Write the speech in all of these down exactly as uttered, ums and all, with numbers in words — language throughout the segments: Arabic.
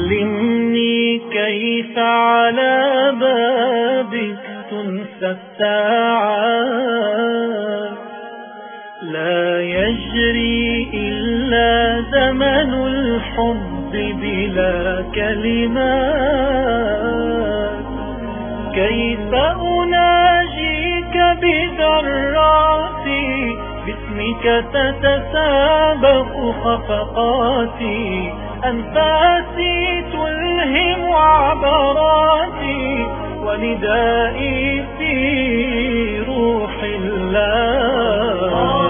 علمني كيف على بابك تنسى الساعات، لا يجري إلا زمن الحب بلا كلمات. كيف أناجيك بذراتي، باسمك تتسابق خفقاتي، أنفاسي تلهم عبراتي، وندائي في روح الله.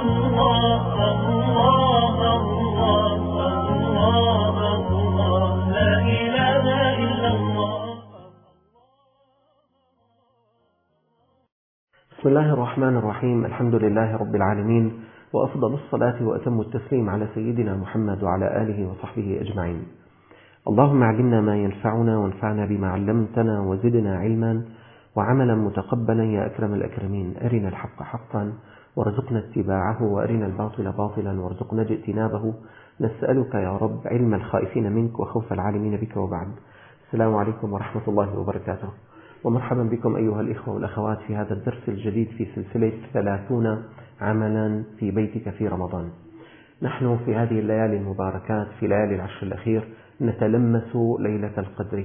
بسم الله الرحمن الرحيم. الحمد لله رب العالمين، وأفضل الصلاة وأتم التسليم على سيدنا محمد وعلى آله وصحبه أجمعين. اللهم علمنا ما ينفعنا وانفعنا بما علمتنا وزدنا علما وعملا متقبلا يا أكرم الأكرمين. أرنا الحق حقا وارزقنا اتباعه، وأرنا الباطل باطلا وارزقنا اجتنابه. نسألك يا رب علم الخائفين منك وخوف العالمين بك، وبعد. السلام عليكم ورحمة الله وبركاته، ومرحبا بكم أيها الإخوة والأخوات في هذا الدرس الجديد في سلسلة ثلاثون عملا في بيتك في رمضان. نحن في هذه الليالي المباركات، في ليالي العشر الأخير، نتلمس ليلة القدر،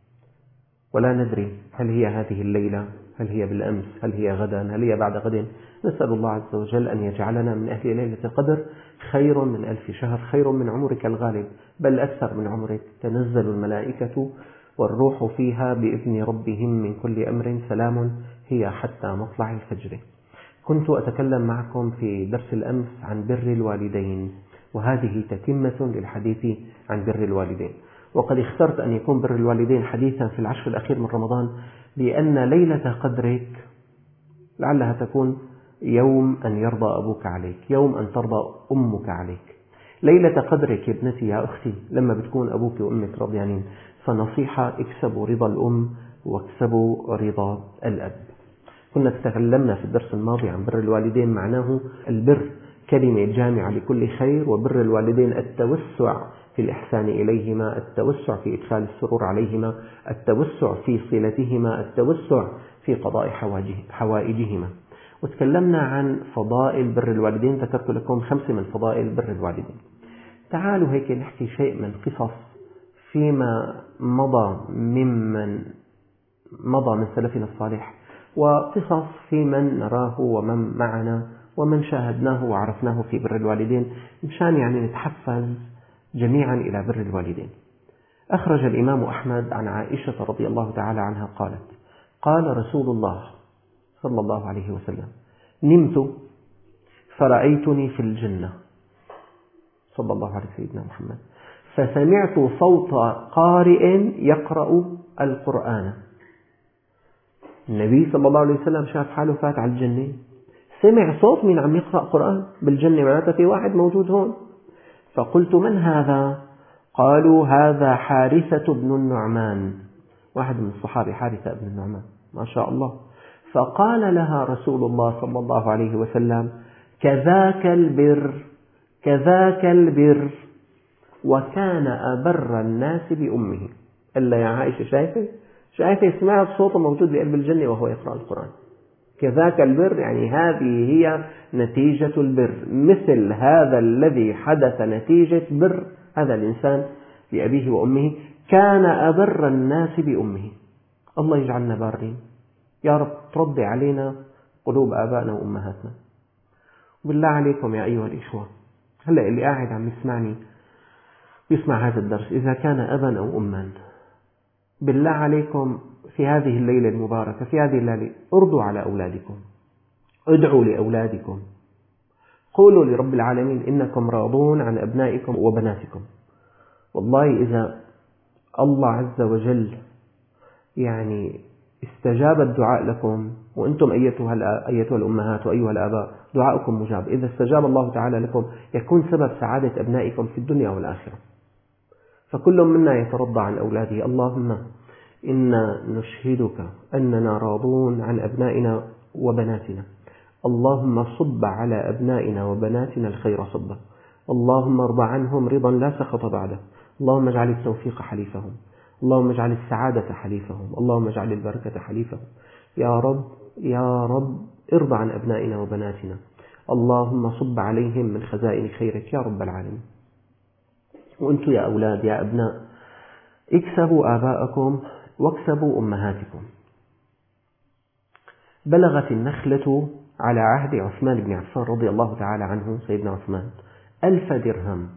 ولا ندري هل هي هذه الليلة، هل هي بالأمس، هل هي غدا، هل هي بعد غد. نسأل الله عز وجل أن يجعلنا من أهل ليلة القدر. خير من ألف شهر، خير من عمرك الغالب، بل أكثر من عمرك. تنزل الملائكة والروح فيها بإذن ربهم من كل أمر، سلام هي حتى مطلع الفجر. كنت أتكلم معكم في درس الأمس عن بر الوالدين، وهذه تتمة للحديث عن بر الوالدين. وقد اخترت أن يكون بر الوالدين حديثا في العشر الأخير من رمضان، لأن ليلة قدرك لعلها تكون يوم أن يرضى أبوك عليك، يوم أن ترضى أمك عليك. ليلة قدرك يا ابنتي يا أختي لما بتكون أبوك وأمك راضيانين، فنصيحة: اكسبوا رضا الأم واكسبوا رضا الأب. كنا تكلمنا في الدرس الماضي عن بر الوالدين، معناه البر كلمة جامعة لكل خير، وبر الوالدين التوسع في الإحسان إليهما، التوسع في إدخال السرور عليهما، التوسع في صلتهما، التوسع في قضاء حوائجهما. وتكلمنا عن فضائل بر الوالدين، ذكرت لكم خمسة من فضائل بر الوالدين. تعالوا هيك نحكي شيء من قصص فيما مضى ممن مضى من سلفنا الصالح، وقصص في من نراه ومن معنا ومن شاهدناه وعرفناه في بر الوالدين، مشان يعني نتحفز جميعا إلى بر الوالدين. أخرج الإمام أحمد عن عائشة رضي الله تعالى عنها قالت: قال رسول الله صلى الله عليه وسلم: نمت فرأيتني في الجنة، صلى الله عليه سيدنا محمد، فسمعت صوت قارئ يقرأ القرآن. النبي صلى الله عليه وسلم شاف حاله فات على الجنة، سمع صوت من عم يقرأ قرآن بالجنة، معناته في واحد موجود هون. فقلت: من هذا؟ قالوا: هذا حارثة بن النعمان، واحد من الصحابة، حارثة بن النعمان، ما شاء الله. فقال لها رسول الله صلى الله عليه وسلم: كذاك البر، كذاك البر، وكان أبر الناس بأمه. إلا يا عائشة، شايفة شايفة سمعت صوته موجود بقلب الجنة وهو يقرأ القرآن. كذاك البر يعني هذه هي نتيجة البر، مثل هذا الذي حدث نتيجة بر هذا الإنسان لأبيه وأمه. كان أبر الناس بأمه. الله يجعلنا بارين يا رب، ترضي علينا قلوب آبائنا وأمهاتنا. وبالله عليكم يا أيها الإخوة، هلأ اللي قاعد عم يسمعني يسمع هذا الدرس، إذا كان أبا أو أما، بالله عليكم في هذه الليلة المباركة، في هذه الليلة، ارضوا على أولادكم، ادعوا لأولادكم، قولوا لرب العالمين إنكم راضون عن أبنائكم وبناتكم. والله إذا الله عز وجل يعني استجاب الدعاء لكم، وأنتم أيتها أيتها الأمهات وأيها الآباء دعاؤكم مجاب، إذا استجاب الله تعالى لكم يكون سبب سعادة أبنائكم في الدنيا والآخرة. فكل منا يترضى عن أولاده. اللهم إنا نشهدك أننا راضون عن أبنائنا وبناتنا، اللهم صب على أبنائنا وبناتنا الخير صبا، اللهم ارض عنهم رضا لا سخط بعده، اللهم اجعل التوفيق حليفهم، اللهم اجعل السعادة حليفهم، اللهم اجعل البركة حليفهم. يا رب يا رب ارضى عن أبنائنا وبناتنا، اللهم صب عليهم من خزائن خيرك يا رب العالمين. وأنتم يا أولاد يا أبناء اكسبوا آباءكم واكسبوا أمهاتكم. بلغت النخلة على عهد عثمان بن عفان رضي الله تعالى عنه سيدنا عثمان ألف درهم،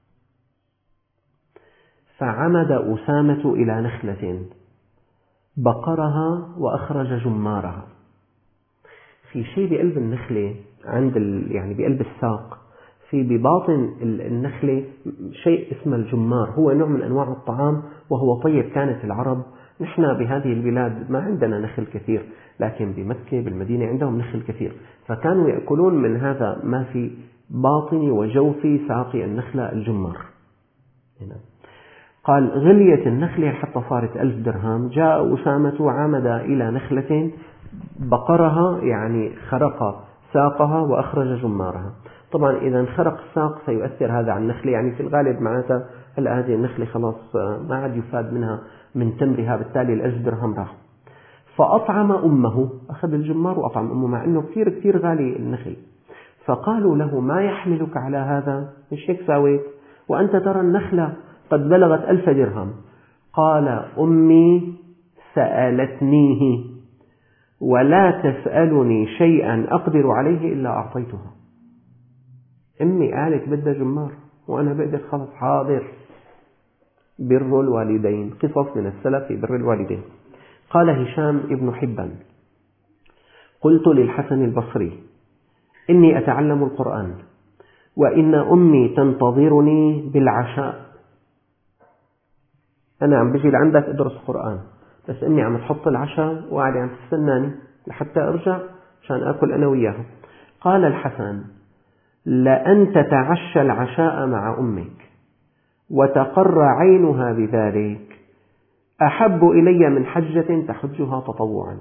فعمد أسامة إلى نخلة بقرها وأخرج جمارها. في شيء بقلب النخلة عند يعني بقلب الساق، في بباطن النخلة شيء اسمه الجمار، هو نوع من أنواع الطعام وهو طيب. كانت العرب، نحن بهذه البلاد ما عندنا نخل كثير، لكن بمكة بالمدينة عندهم نخل كثير، فكانوا يأكلون من هذا ما في باطن وجوف ساق النخلة الجمار. هنا قال غليت النخلة حتى صارت ألف درهم. جاء أسامة عمد إلى نخلة بقرها، يعني خرق ساقها وأخرج جمارها. طبعا إذا انخرق الساق سيؤثر هذا على النخلة، يعني في الغالب معناتها هلا هذه النخلة خلاص ما عاد يفاد منها من تمرها، بالتالي الألف درهم راح. فأطعم أمه، أخذ الجمار وأطعم أمه مع أنه كثير كثير غالي النخل. فقالوا له ما يحملك على هذا؟ مش هيك سويت وأنت ترى النخلة قد بلغت ألف درهم؟ قال أمي سألتنيه ولا تسألني شيئا أقدر عليه إلا أعطيتها. أمي قالت بدها جمار وأنا بقدر، خلص حاضر. بر الوالدين، قصص من السلف في بر الوالدين. قال هشام ابن حبان قلت للحسن البصري إني أتعلم القرآن وإن أمي تنتظرني بالعشاء. أنا عم بجي لعندك أدرس قرآن، بس أمي عم تحط العشاء وقاعدة عم تستناني لحتى أرجع عشان أكل أنا وياها. قال الحسن لأن تتعشى العشاء مع أمك وتقر عينها بذلك أحب إلي من حجة تحجها تطوعا.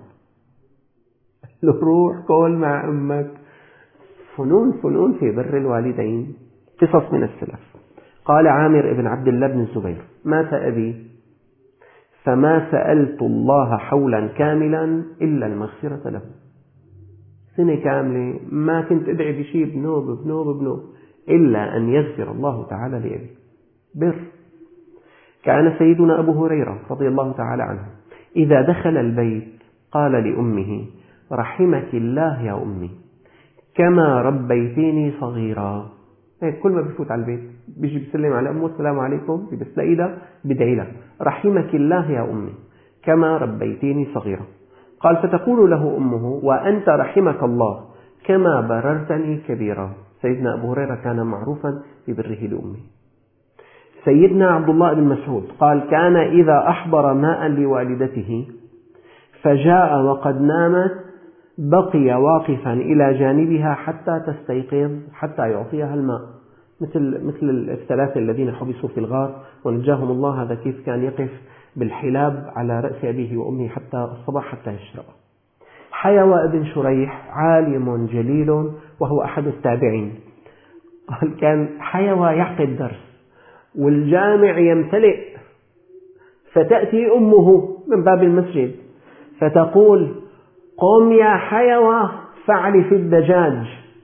روح كل مع أمك. فنون فنون في بر الوالدين، قصص من السلف. قال عامر بن عبد الله بن الزبير مات أبي فما سألت الله حولا كاملا إلا المغفرة له. سنة كاملة ما كنت أدعي بشيء بنوب بنوب بنوب إلا أن يغفر الله تعالى لأبي. بر. كان سيدنا أبو هريرة رضي الله تعالى عنه إذا دخل البيت قال لأمه رحمك الله يا أمي كما ربيتيني صغيرا. كل ما بيفوت على البيت بيجي بيسلم على أمه السلام عليكم، بيبس إيدها بدعي لها رحمك الله يا أمي كما ربيتيني صغيرا. قال فتقول له أمه وأنت رحمك الله كما بررتني كبيرا. سيدنا أبو هريرة كان معروفا ببره لأمه. سيدنا عبد الله بن مسعود قال كان إذا أحضر ماء لوالدته فجاء وقد نامت بقي واقفا إلى جانبها حتى تستيقظ حتى يعطيها الماء، مثل مثل الثلاثة الذين حبسوا في الغار ونجاهم الله. هذا كيف كان يقف بالحلاب على رأس أبيه وأمه حتى الصباح حتى يشرب. حيوى بن شريح عالم جليل وهو أحد التابعين، قال كان حيوى يعقد درس والجامع يمتلئ، فتأتي أمه من باب المسجد فتقول قم يا حيوى فعل في الدجاج،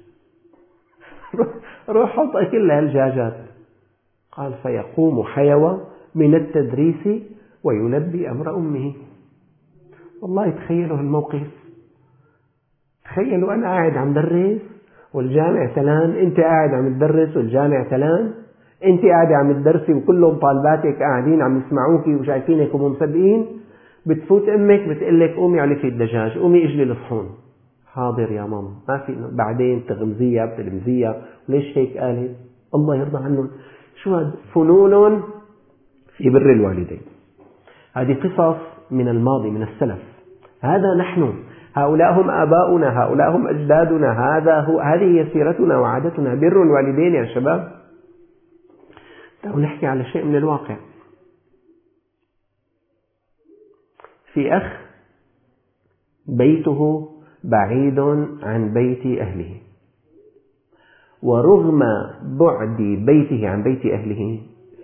روح حط أكل لها الدجاجات. قال فيقوم حيوى من التدريس ويلبي أمر أمه. والله تخيلوا الموقف، تخيلوا أنا قاعد عم درس والجامع تلان، أنت قاعد عم تدرس والجامع تلان، أنت قاعد عم تدرسي وكلهم طالباتك قاعدين عم يسمعوكي وشايفينك ومصدقين. بتفوت أمك بتقلك قومي على في الدجاج، قومي اجلي الصحون. حاضر يا ماما، ما في بعدين تغمزيها بتلمزيها، وليش هيك قالت؟ الله يرضى عنهم. شو هذا؟ فنون في بر الوالدين. هذه قصص من الماضي من السلف. هذا نحن، هؤلاء هم آباؤنا، هؤلاء هم أجدادنا، هذا هو هذه هي سيرتنا وعادتنا. بر الوالدين يا شباب. تعالوا نحكي على شيء من الواقع. في أخ بيته بعيد عن بيت أهله، ورغم بعد بيته عن بيت أهله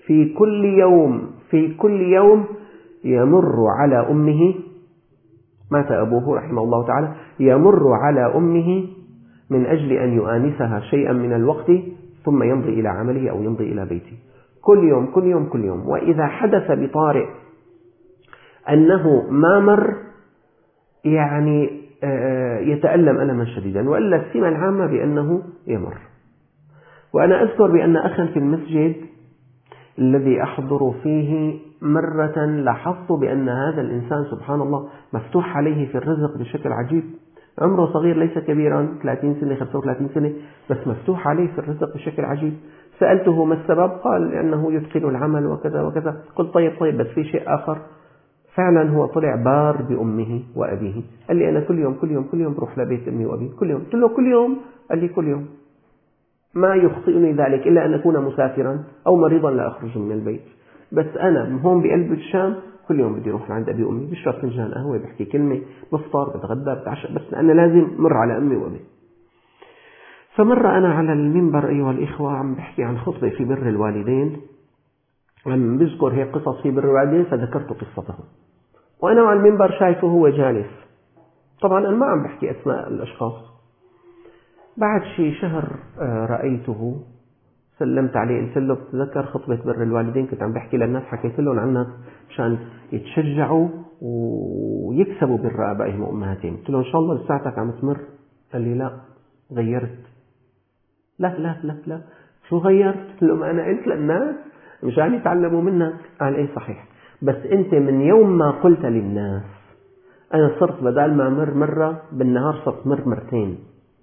في كل يوم في كل يوم يمر على أمه، مات أبوه رحمه الله تعالى، يمر على أمه من أجل أن يؤانسها شيئا من الوقت ثم يمضي إلى عمله أو يمضي إلى بيته. كل يوم كل يوم كل يوم. وإذا حدث بطارئ أنه ما مر يعني يتألم ألما شديدا، وإلا السمة العامة بأنه يمر. وأنا أذكر بأن أخا في المسجد الذي أحضر فيه مرة لاحظت بأن هذا الإنسان سبحان الله مفتوح عليه في الرزق بشكل عجيب، عمره صغير ليس كبيرا، ثلاثين سنة خمسة وثلاثين سنة، بس مفتوح عليه في الرزق بشكل عجيب. سألته ما السبب؟ قال لأنه يتقن العمل وكذا وكذا. قلت طيب طيب بس في شيء آخر؟ فعلا هو طلع بار بأمه وأبيه. قال لي أنا كل يوم كل يوم كل يوم بروح لبيت أمي وأبي كل يوم. قلت له كل يوم؟ قال لي كل يوم، ما يخطئني ذلك إلا أن أكون مسافرا أو مريضا لا أخرج من البيت، بس أنا هون بقلب الشام كل يوم بدي أروح لعند أبي وأمي، بشرب فنجان قهوة، بحكي كلمة، بفطر، بتغدى، بتعشى، بس أنا لازم مر على أمي وأبي. فمر أنا على المنبر أيها الإخوة عم بحكي عن خطبة في بر الوالدين، عم بذكر هيك قصص في بر الوالدين، فذكرت قصته وأنا على المنبر شايفه هو جالس. طبعا أنا ما عم بحكي أسماء الأشخاص. بعد شي شهر رأيته، سلمت عليه، قلت له بتذكر خطبة بر الوالدين كنت عم بحكي للناس، حكيت لهم عنها مشان يتشجعوا ويكسبوا بر آبائهم وأمهاتهم. قلت له إن شاء الله لساعتك عم تمر. قال لي لا غيرت. لا لا لا لا شو غيرت؟ قلت له ما أنا قلت للناس مشان يتعلموا منك. قال إيه صحيح، بس أنت من يوم ما قلت للناس أنا صرت بدل ما مر مرة بالنهار صرت مر مرتين.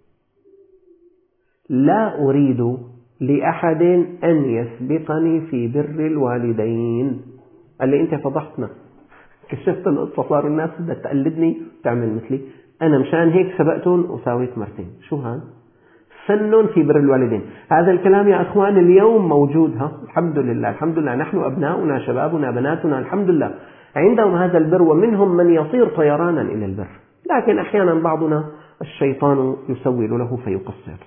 لا أريد لأحد أن يسبقني في بر الوالدين. قال لي أنت فضحتنا، كشفت القصة، صار الناس بدها تقلدني وتعمل مثلي، أنا مشان هيك سبقتهم وساويت مرتين. شو هذا؟ فن في بر الوالدين. هذا الكلام يا أخوان اليوم موجود، ها الحمد لله الحمد لله، نحن أبناؤنا شبابنا بناتنا الحمد لله عندهم هذا البر، ومنهم من يطير طيرانا إلى البر، لكن أحيانا بعضنا الشيطان يسول له فيقصر.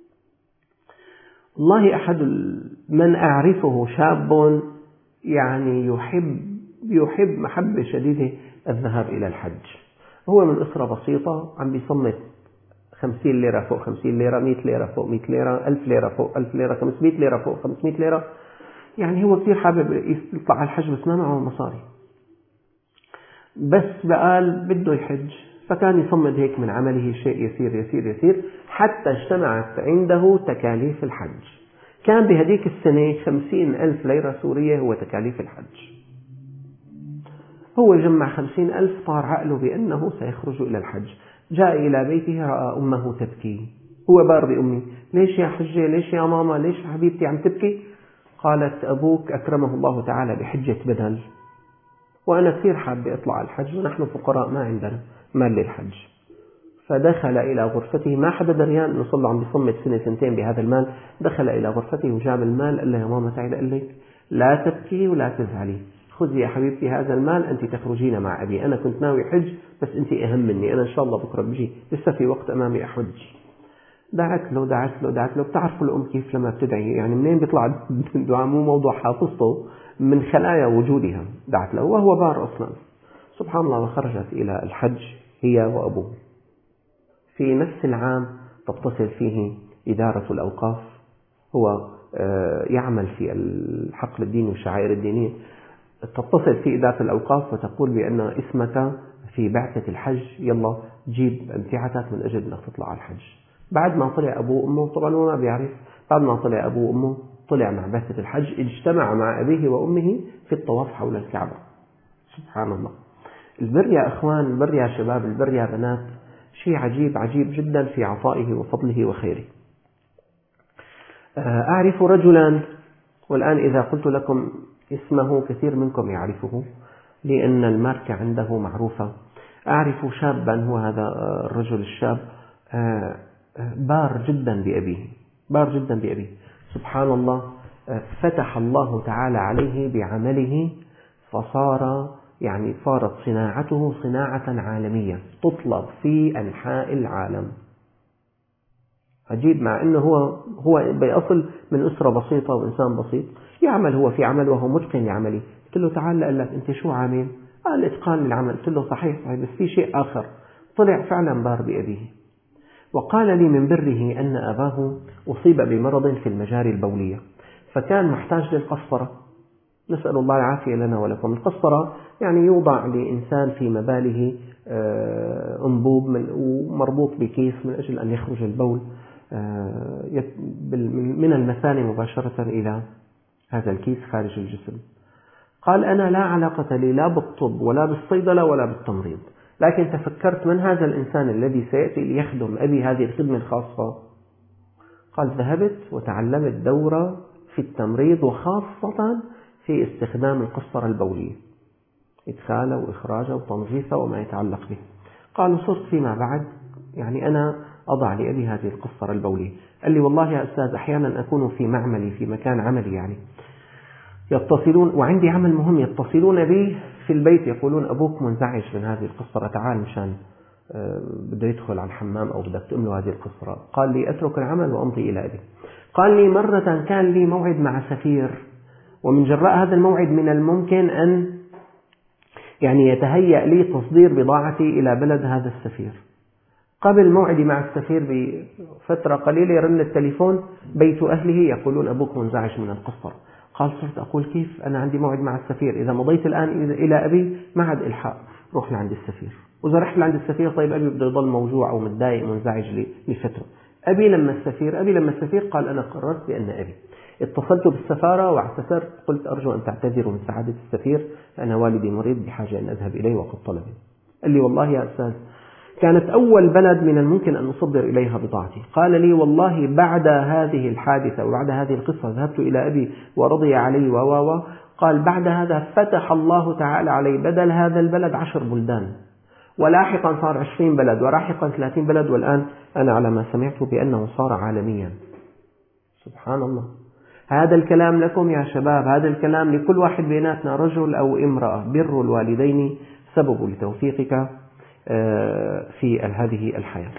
والله أحد من أعرفه شاب يعني يحب يحب محبة شديدة الذهاب إلى الحج. هو من أسرة بسيطة، عم بيصمت خمسين ليرة فوق خمسين ليرة، مئة ليرة فوق مئة ليرة، ألف ليرة فوق ألف ليرة، خمسمئة ليرة فوق خمسمئة ليرة. يعني هو كثير حابب يطلع على الحج بس ما معه مصاري، بس بقال بده يحج، فكان يصمد هيك من عمله شيء يسير يسير يسير حتى اجتمعت عنده تكاليف الحج. كان بهديك السنة خمسين ألف ليرة سورية هو تكاليف الحج. هو جمع خمسين ألف، طار عقله بأنه سيخرج إلى الحج. جاء إلى بيته رأى أمه تبكي، هو بار بأمي، ليش يا حجة، ليش يا ماما، ليش حبيبتي عم تبكي؟ قالت أبوك أكرمه الله تعالى بحجة بدل، وأنا كثير حابة أطلع على الحج، ونحن فقراء ما عندنا مال للحج. فدخل إلى غرفته، ما حدا دريان أنه صلى عم بيصمت سنة سنتين بهذا المال. دخل إلى غرفته وجاب المال، قال له يا ماما تعالي، قال لك لا تبكي ولا تزعلي، خذي يا حبيبتي هذا المال، أنت تخرجين مع أبي، أنا كنت ناوي حج بس أنت أهم مني، أنا إن شاء الله بكرة بجي، لسه في وقت أمامي أحج. دعت له دعت له دعت له. بتعرفوا الأم كيف لما بتدعي يعني منين بيطلع الدعاء؟ مو موضوع حافظته، من خلايا وجودها. دعت له وهو بار أصلا، سبحان الله. وخرجت إلى الحج هي وأبوه. في نفس العام تتصل فيه إدارة الأوقاف، هو يعمل في الحقل الديني والشعائر الدينية، تتصل في إدارة الأوقاف وتقول بأن اسمك في بعثة الحج، يلا جيب أمتعتك من أجل أنك تطلع على الحج. بعد ما طلع أبوه وأمه، طبعا هو ما بيعرف، بعد ما طلع أبوه وأمه طلع مع بعثة الحج، اجتمع مع أبيه وأمه في الطواف حول الكعبة. سبحان الله. البر يا أخوان، البر يا شباب، البر يا بنات، شيء عجيب عجيب جدا في عطائه وفضله وخيره. أعرف رجلا، والآن إذا قلت لكم اسمه كثير منكم يعرفه لأن الماركة عنده معروفة. أعرف شابا، هو هذا الرجل الشاب بار جدا بأبيه، بار جدا بأبيه، سبحان الله. فتح الله تعالى عليه بعمله، فصار يعني صارت صناعته صناعة عالمية تطلب في أنحاء العالم. عجيب، مع أنه هو هو بيصل من أسرة بسيطة وإنسان بسيط، يعمل هو في عمل وهو متقن لعمله. قلت له تعال قال لك أنت شو عامل؟ قال إتقان للعمل. قلت له صحيح صحيح بس في شيء آخر، طلع فعلا بار بأبيه. وقال لي من بره أن أباه أصيب بمرض في المجاري البولية فكان محتاج للقسطرة، نسأل الله العافية لنا ولكم. القسطرة يعني يوضع لإنسان في مباله أنبوب من ومربوط بكيس من أجل أن يخرج البول من المثانة مباشرة إلى هذا الكيس خارج الجسم. قال أنا لا علاقة لي لا بالطب ولا بالصيدلة ولا بالتمريض، لكن تفكرت من هذا الإنسان الذي سيأتي ليخدم أبي هذه الخدمة الخاصة. قال ذهبت وتعلمت دورة في التمريض وخاصة في استخدام القسطرة البولية، إدخالها وإخراجها وتنظيفها وما يتعلق به. قال وصرت فيما بعد يعني أنا أضع لأبي هذه القسطرة البولية. قال لي والله يا أستاذ أحيانا أكون في معملي في مكان عملي يعني يتصلون وعندي عمل مهم، يتصلون بي في البيت يقولون أبوك منزعج من هذه القسطرة تعال مشان بده يدخل على الحمام أو بدك تأم له هذه القسطرة. قال لي أترك العمل وأمضي إلى أبي. قال لي مرة كان لي موعد مع سفير، ومن جراء هذا الموعد من الممكن أن يعني يتهيأ لي تصدير بضاعتي إلى بلد هذا السفير. قبل موعدي مع السفير بفترة قليلة يرن التليفون بيت أهله يقولون أبوك منزعج من القسطرة. قال صرت أقول كيف أنا عندي موعد مع السفير، إذا مضيت الآن إلى أبي ما عاد إلحاق روح لعند السفير، وإذا رحت لعند السفير طيب أبي بده يضل موجوع أو متضايق منزعج لفترة. أبي لما السفير أبي لما السفير قال أنا قررت بأن أبي. اتصلت بالسفارة واعتذرت قلت أرجو أن تعتذروا من سعادة السفير أنا والدي مريض بحاجة أن أذهب إليه وقد طلبني. قال لي والله يا أستاذ كانت أول بلد من الممكن أن نصدر إليها بضاعتي. قال لي والله بعد هذه الحادثة وبعد هذه القصة ذهبت إلى أبي ورضي علي و قال بعد هذا فتح الله تعالى علي بدل هذا البلد عشر بلدان، ولاحقا صار عشرين بلد، ولاحقا ثلاثين بلد، والآن أنا على ما سمعت بأنه صار عالميا. سبحان الله. هذا الكلام لكم يا شباب، هذا الكلام لكل واحد بيناتنا رجل أو امرأة. بر الوالدين سبب لتوفيقك في هذه الحياة.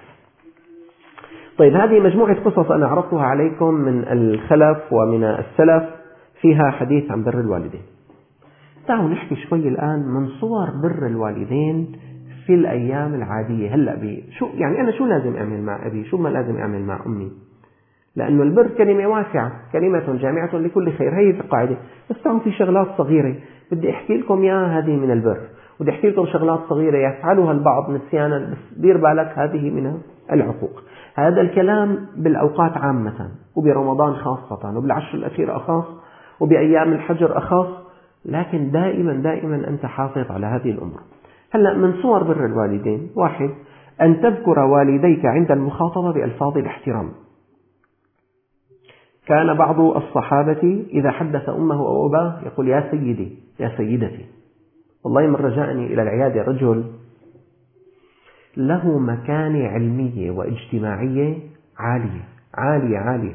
طيب هذه مجموعة قصص أنا عرضتها عليكم من الخلف ومن السلف فيها حديث عن بر الوالدين. تعالوا نحكي شوي الآن من صور بر الوالدين في الأيام العادية. هلأ بي شو يعني أنا شو لازم أعمل مع أبي، شو ما لازم أعمل مع أمي، لأنه البر كلمة واسعة، كلمة جامعة لكل خير، هي القاعدة. بس تعالوا في شغلات صغيرة بدي أحكي لكم إياها هذه من البر، ودي أحكي لكم شغلات صغيرة يفعلها البعض نسيانا، بس دير بالك هذه من العقوق. هذا الكلام بالأوقات عامة، وبرمضان خاصة، وبالعشر الأخيرة أخاص، وبأيام الحجر أخاص، لكن دائما دائما أنت حافظ على هذه الأمور. هلأ من صور بر الوالدين: واحد، أن تذكر والديك عند المخاطبة بألفاظ الاحترام. كان بعض الصحابة إذا حدث أمه أو أباه يقول يا سيدي يا سيدتي. والله مرة جاءني إلى العيادة رجل له مكانة علمية واجتماعية عالية عالية عالية،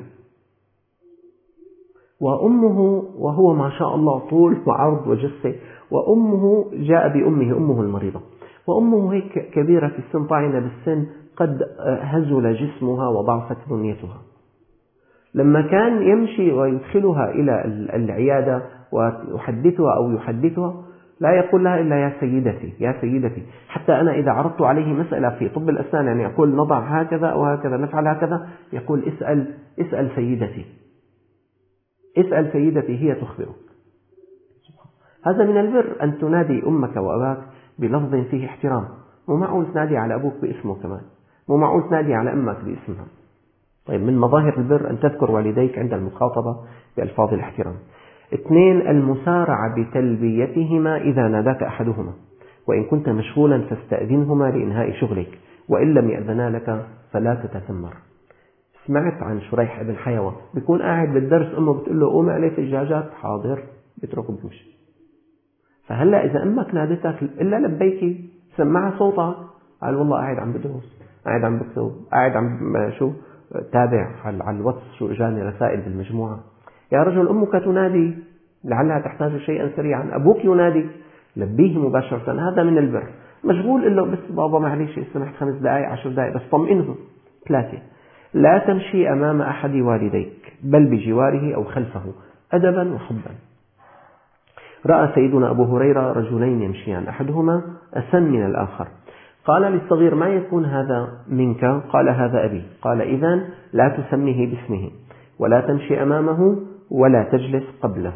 وأمه وهو ما شاء الله طول وعرض وجسة، وأمه جاء بأمه أمه المريضة، وأمه هيك كبيرة في السن، طاعنة بالسن، قد هزل جسمها وضعفت بنيتها. لما كان يمشي ويدخلها إلى العيادة ويحدثها أو يحدثها لا يقول لها إلا يا سيدتي يا سيدتي. حتى أنا إذا عرضت عليه مسألة في طب الأسنان يعني أقول نضع هكذا وهكذا نفعل هكذا، يقول اسأل اسأل سيدتي اسأل سيدتي هي تخبرك. هذا من البر أن تنادي أمك وأباك بلفظ فيه احترام. مو معقول تنادي على أبوك باسمه كمان، مو معقول تنادي على أمك باسمها. طيب من مظاهر البر أن تذكر والديك عند المخاطبة بألفاظ الاحترام. اثنين، المسارعة بتلبيتهما إذا ناداك أحدهما، وإن كنت مشغولا فاستأذنهما لإنهاء شغلك، وإن لم يأذنا لك فلا تتثمر. سمعت عن شريح ابن حيوة بيكون قاعد بالدرس أمه بتقول له قوم عليه الدجاجات، حاضر، بيتركه بيمشي. فهلا إذا أمك نادتك إلا لبيكي سمعها صوتها، قال والله قاعد عم بدرس، قاعد عم بكتب، قاعد عم شو تابع على الواتس شو إجاني رسائل بالمجموعة. يا رجل أمك تنادي لعلها تحتاج شيئا سريعا، أبوك ينادي لبيه مباشرة. هذا من البر. مشغول إلا بس بابا معلش سمحت خمس دقائق عشر دقائق بس طمئنه. ثلاثة، لا تمشي أمام أحد والديك بل بجواره أو خلفه. أدبا وحبا. رأى سيدنا أبو هريرة رجلين يمشيان، أحدهما أسن من الآخر، قال للصغير: ما يكون هذا منك؟ قال: هذا أبي. قال: إذن لا تسميه باسمه، ولا تمشي أمامه، ولا تجلس قبله.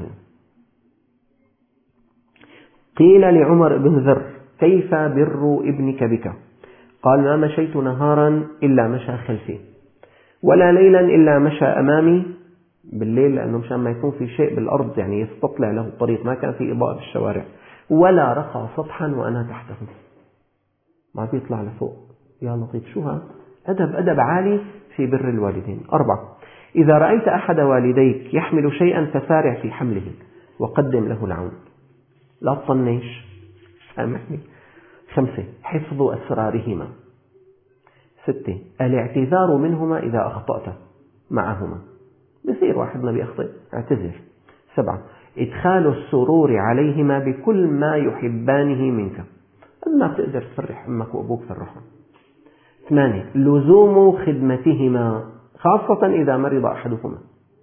قيل لعمر بن ذر: كيف بر ابنك بك؟ قال: ما مشيت نهارا إلا مشى خلفي، ولا ليلا إلا مشى أمامي، بالليل لأنه مشان ما يكون في شيء بالأرض يعني يستطلع له الطريق، ما كان في إضاءة بالشوارع، ولا رقى سطحا وأنا تحته، ما بيطلع لفوق. يا لطيف، شو هذا؟ أدب أدب عالي في بر الوالدين. أربعة: إذا رأيت أحد والديك يحمل شيئا فسارع في حمله وقدم له العون، لا تطنش، أمحني. خمسة: حفظ أسرارهما. ستة: الاعتذار منهما إذا أخطأت معهما، بصير واحدنا بيخطئ، اعتذر. سبعة: إدخال السرور عليهما بكل ما يحبانه منك، قد ما بتقدر تفرح أمك وأبوك فرحهم. ثمانية: لزوم خدمتهما خاصة إذا مرض أحدهما.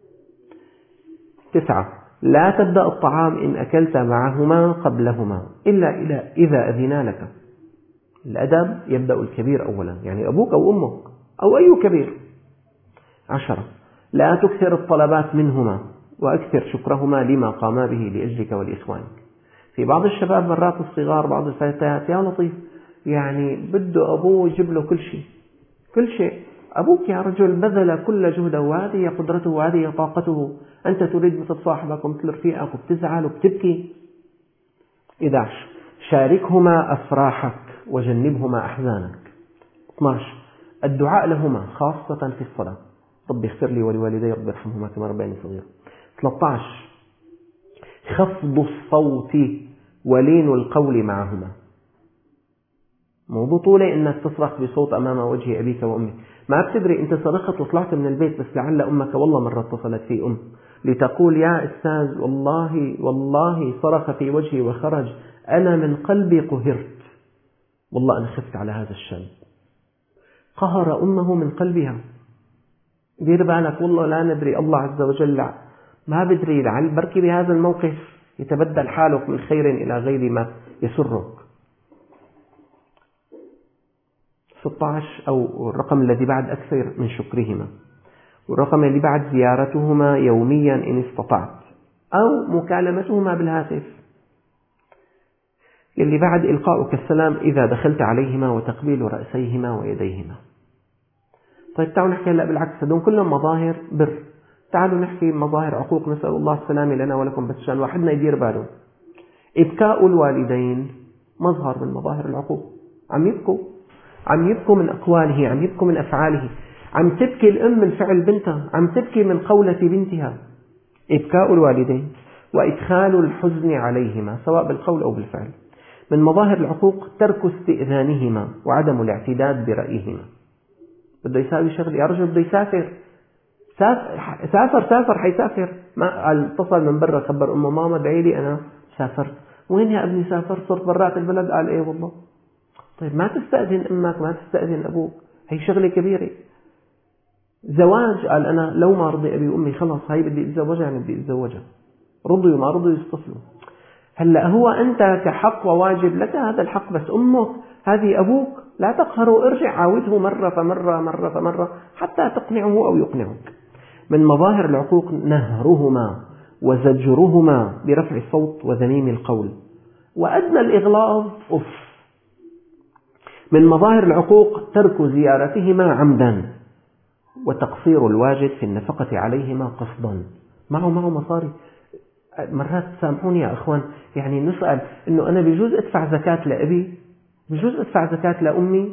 تسعة: لا تبدأ الطعام إن أكلت معهما قبلهما إلا إذا أذنا لك. الأدب يبدأ الكبير أولا، يعني أبوك أو أمك أو أي كبير. عشرة: لا تكثر الطلبات منهما، وأكثر شكرهما لما قاما به لأجلك ولإخوانك. في بعض الشباب مرات الصغار، بعض الفتيات، يا لطيف يعني بده أبوه يجيب له كل شيء كل شيء. أبوك يا رجل بذل كل جهده، وهذه قدرته وهذه طاقته، أنت تريد مثل صاحبك ومثل رفيقك وبتزعل وبتبكي. إحدى عشر: شاركهما أفراحك وجنبهما أحزانك. اثني عشر: الدعاء لهما خاصة في الصلاة، رب اغفر لي ولوالدي رب ارحمهما كما ربياني صغيرا. ثلاثة عشر: خفض الصوت ولين القول معهما. مو بطولة إنك تصرخ بصوت أمام وجه أبيك وأمك، ما بتدري أنت صرخت وطلعت من البيت، بس لعل أمك والله مرة اتصلت في أم لتقول: يا أستاذ والله والله صرخ في وجهي وخرج، أنا من قلبي قهرت، والله أنا خفت على هذا الشاب. قهر أمه من قلبها. دير بالك، والله لا ندري، الله عز وجل ما بدري، لعل بركي بهذا الموقف يتبدل حالك من خير إلى غير ما يسرك. ستة عشر أو الرقم الذي بعد: أكثر من شكرهما. والرقم اللي بعد: زيارتهما يوميا إن استطعت، أو مكالمتهما بالهاتف. اللي بعد: إلقاؤك السلام إذا دخلت عليهما، وتقبيل رأسيهما ويديهما. طيب تعالوا نحكي هلأ بالعكس، هذول كلهم مظاهر بر. تعالوا نحكي مظاهر عقوق، نسأل الله السلامة لنا ولكم، بس عشان واحدنا يدير باله. إبكاء الوالدين مظهر من مظاهر العقوق. عم يبكوا عم يبكوا من أقواله، عم يبكوا من أفعاله، عم تبكي الأم من فعل بنتها، عم تبكي من قولة بنتها. إبكاء الوالدين وإدخال الحزن عليهما سواء بالقول أو بالفعل. من مظاهر العقوق ترك استئذانهما وعدم الاعتداد برأيهما. بده يساوي شغل، يا رجل بده يسافر، سافر سافر حيسافر، ما اتصل من برا خبر أمه: ماما ادعي لي أنا سافرت. وين يا ابني سافرت؟ صرت برات البلد. قال: إيه والله. طيب ما تستأذن أمك، ما تستأذن أبوك، هي شغلة كبيرة. زواج، قال: أنا لو ما رضي أبي وأمي خلاص هاي بدي أتزوجها، يعني بدي أتزوجها، رضوا ما رضوا يستصلوا. هلأ هو أنت كحق وواجب لك هذا الحق، بس أمك هذه أبوك لا تقهره، ارجع عاوده مرة فمرة مرة فمرة حتى تقنعه أو يقنعك. من مظاهر العقوق نهرهما وزجرهما برفع الصوت وذميم القول وأدنى الإغلاظ أف. من مظاهر العقوق ترك زيارتهما عمدا، وتقصير الواجد في النفقة عليهما قصدا. معه معه مصاري، مرات سامحوني يا أخوان، يعني نسأل إنه أنا بيجوز أدفع زكاة لأبي، بيجوز أدفع زكاة لأمي؟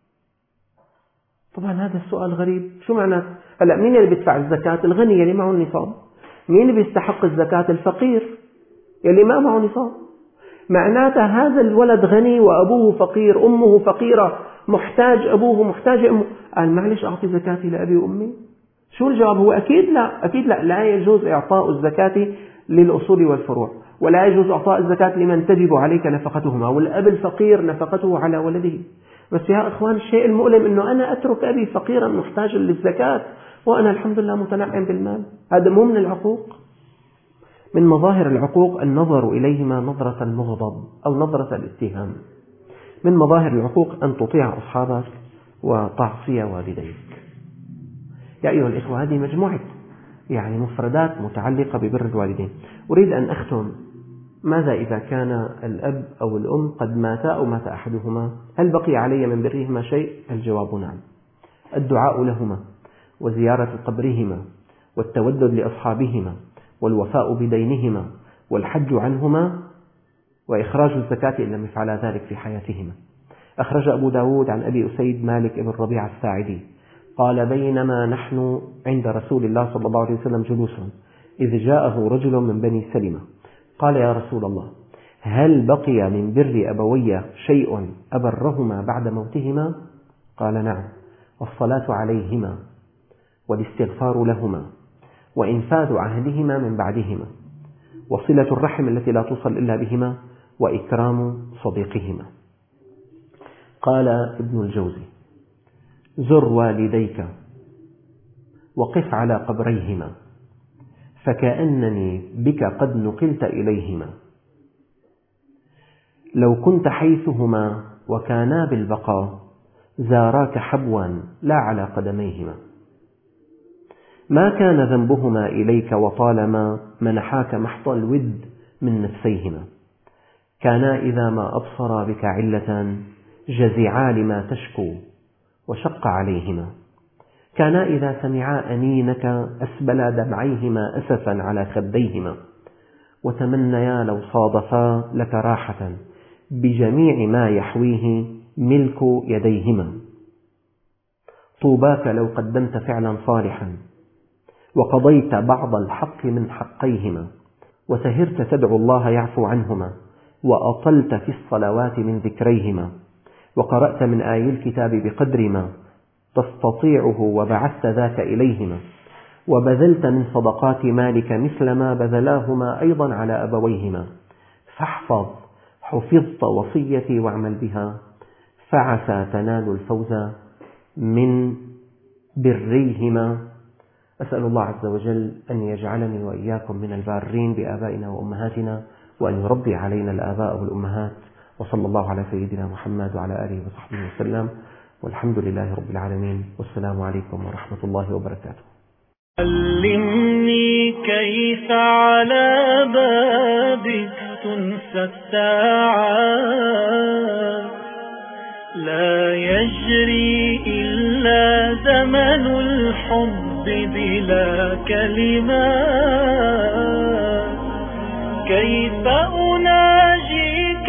طبعا هذا السؤال غريب، شو معناه؟ هلأ مين اللي بيدفع الزكاة؟ الغني يلي معه النصاب. مين اللي بيستحق الزكاة؟ الفقير يلي ما معه نصاب. معناته هذا الولد غني وأبوه فقير، أمه فقيرة، محتاج أبوه محتاج أمه، قال معلش أعطي زكاتي لأبي وأمي؟ شو الجواب؟ هو أكيد لا، أكيد لا، لا يجوز إعطاء الزكاة للأصول والفروع، ولا يجوز إعطاء الزكاة لمن تجب عليك نفقتهما، والأب الفقير نفقته على ولده. بس يا أخوان الشيء المؤلم أنه أنا أترك أبي فقيرا محتاجا للزكاة وأنا الحمد لله متنعم بالمال، هذا مو من العقوق؟ من مظاهر العقوق النظر إليهما نظرة المغضب أو نظرة الاتهام. من مظاهر العقوق أن تطيع أصحابك وتعصي والديك. يا أيها الإخوة، هذه مجموعة يعني مفردات متعلقة ببر الوالدين. أريد أن أختم: ماذا إذا كان الأب أو الأم قد ماتا أو مات أحدهما؟ هل بقي علي من برهما شيء؟ الجواب نعم. الدعاء لهما، وزيارة قبرهما، والتودد لأصحابهما، والوفاء بدينهما، والحج عنهما، وإخراج الزكاة إن لم يفعلا ذلك في حياتهما. أخرج أبو داود عن أبي أسيد مالك بن ربيعة الساعدي قال: بينما نحن عند رسول الله صلى الله عليه وسلم جلوس، إذ جاءه رجل من بني سلمة قال: يا رسول الله، هل بقي من بر أبوي شيء أبرهما بعد موتهما؟ قال: نعم، والصلاة عليهما، والاستغفار لهما، وإنفاذ عهدهما من بعدهما، وصلة الرحم التي لا توصل إلا بهما، وإكرام صديقهما. قال ابن الجوزي: زر والديك وقف على قبريهما، فكأنني بك قد نقلت إليهما. لو كنت حيثهما وكانا بالبقاء زاراك حبوا لا على قدميهما. ما كان ذنبهما إليك وطالما منحاك محض الود من نفسيهما. كانا إذا ما أبصرا بك علة جزعا لما تشكو وشق عليهما. كانا إذا سمعا أنينك أسبلا دمعيهما أسفا على خديهما، وتمنيا لو صادفا لك راحة بجميع ما يحويه ملك يديهما. طوباك لو قدمت فعلا صالحا وقضيت بعض الحق من حقيهما، وسهرت تدعو الله يعفو عنهما، وأطلت في الصلوات من ذكريهما، وقرأت من آي الكتاب بقدر ما تستطيعه وبعثت ذاك إليهما، وبذلت من صدقات مالك مثل ما بذلاهما أيضا على أبويهما. فاحفظ حفظت وصيتي واعمل بها، فعسى تنال الفوز من بريهما. أسأل الله عز وجل أن يجعلني وإياكم من البارين بآبائنا وأمهاتنا، وأن يربي علينا الآباء والأمهات. وصلى الله على سيدنا محمد وعلى آله وصحبه وسلم، والحمد لله رب العالمين، والسلام عليكم ورحمة الله وبركاته. علمني كيف على بابك تنسى الساعات، لا يجري إلا زمن الحب بلا كلمات. كيف أناجيك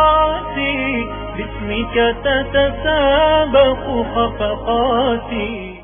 بذراتي، باسمك تتسابق خفقاتي.